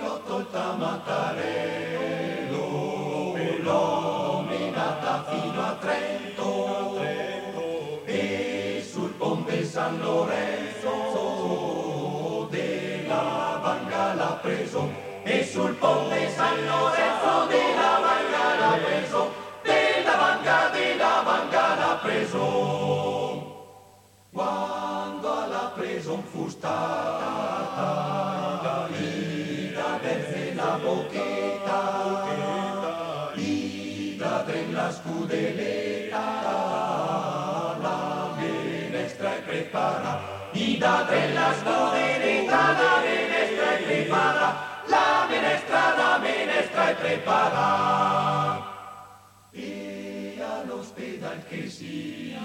l'ho tolta Mattarello e l'ho menata fino a Trento e sul ponte San Lorenzo della Vanga l'ha preso e sul ponte San Lorenzo della Vanga l'ha preso, della Vanga l'ha preso. Quando l'ha preso un fustata, ida verze la bocchetta, ida della scudeletta, la menestra è prepara, ida della scudeletta, la menestra è prepara, la menestra è prepara. E all'ospedal che sia,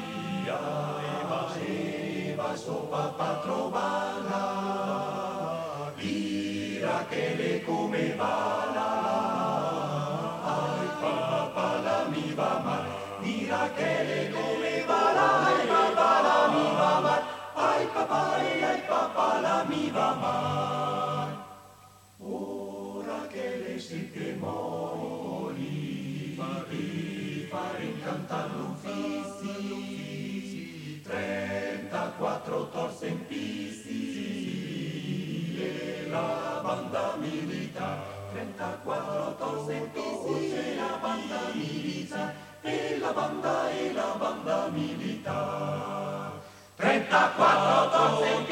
va suo papà a trovarla, dirà che le come va là, ai papà la mi va mal, dirà che le come va là, ai papà la mi va mal, ai papà la mi va mal. Ora che le siete mori, fare incantare l'uffici, 34 torse in pisi e la banda militare, 34 torse in pisi e la banda militare, e la banda militare, 34 torse in